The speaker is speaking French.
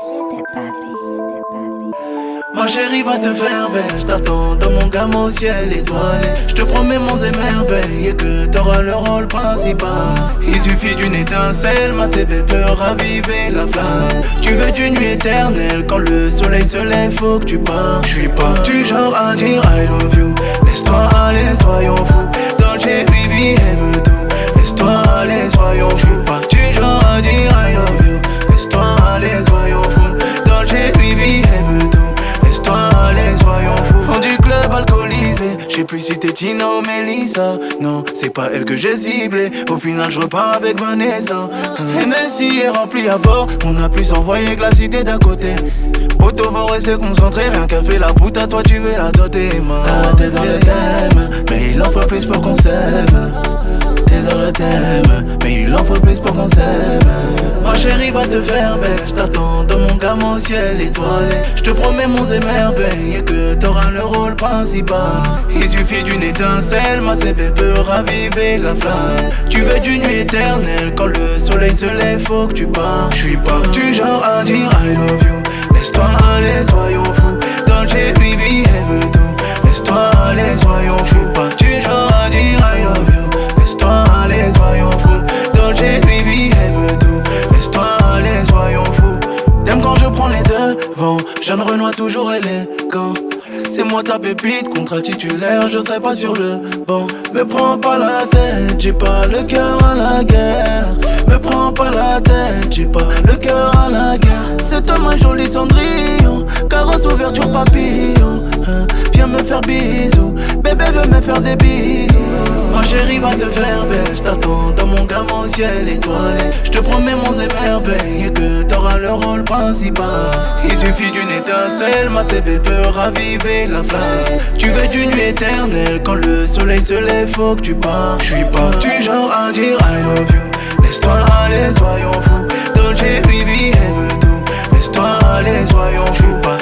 Ma chérie va te faire belle, je t'attends dans mon gamme au ciel étoilé. Je te promets monts et merveilles et que t'auras le rôle principal. Il suffit d'une étincelle, ma CB peut raviver la flamme. Tu veux d'une nuit éternelle, quand le soleil se lève faut que tu pars. Je suis pas du genre à dire I love you. Laisse-toi aller, soyons fous. Dolce, Louis, elle veut tout. Laisse-toi aller, soyons fous. Je suis pas du genre à dire I love you. Laisse-toi aller, soyons fous. Dolce, Louis, elle veut tout. Laisse-toi aller, soyons fous. Fond du club alcoolisé. J'sais plus si t'es Tina ou Melissa. Non, c'est pas elle que j'ai ciblé. Au final, je repars avec Vanessa. Hennessy est rempli à bord. On a plus envoyé que la cité d'à côté. Poto va rester concentré. Rien qu'à fait la poutre, à toi tu veux la doter. T'es dans le thème, mais il en faut plus pour qu'on s'aime. T'es dans le thème, mais il en faut plus pour qu'on s'aime. Ma chérie va te faire belle, je t'attends dans mon gamme au ciel étoilé. Je te promets monts et merveilles et que t'auras le rôle principal. Il suffit d'une étincelle, ma CB peut raviver la flamme. Tu veux d'une nuit éternelle, quand le soleil se lève faut que tu pars. Je suis pas du genre à dire I love you. Laisse-toi aller, soyons fous. Dolce, Louis, elle veut tout. Laisse-toi aller, soyons fous. Je suis pas du genre à dire I love you. Laisse-toi aller, soyons fous. Dolce, Louis, elle veut tout. Laisse-toi aller, soyons fous. T'aimes quand je prends les devants. Jeanne Renoir toujours élégant. C'est moi ta pépite, contrat titulaire, je serai pas sur le banc. Me prends pas la tête, j'ai pas le cœur à la guerre. Me prends pas la tête, j'ai pas le cœur à la guerre. C'est toi ma jolie Cendrillon, carrosse ouverture papillon. Viens me faire bisous, bébé veut me faire des bisous. Ma chérie va te faire belle, je t'attends dans mon gamme au ciel étoilé. Je te promets monts et merveilles et que t'auras le rôle principal. Il suffit d'une étincelle, ma CB peut raviver la flamme. Tu veux d'une nuit éternelle, quand le soleil se lève faut que tu pars. Je suis pas du genre à dire I love you. Laisse-toi aller, soyons fous. Dolce, Louis, elle veut tout. Laisse-toi aller, soyons fous.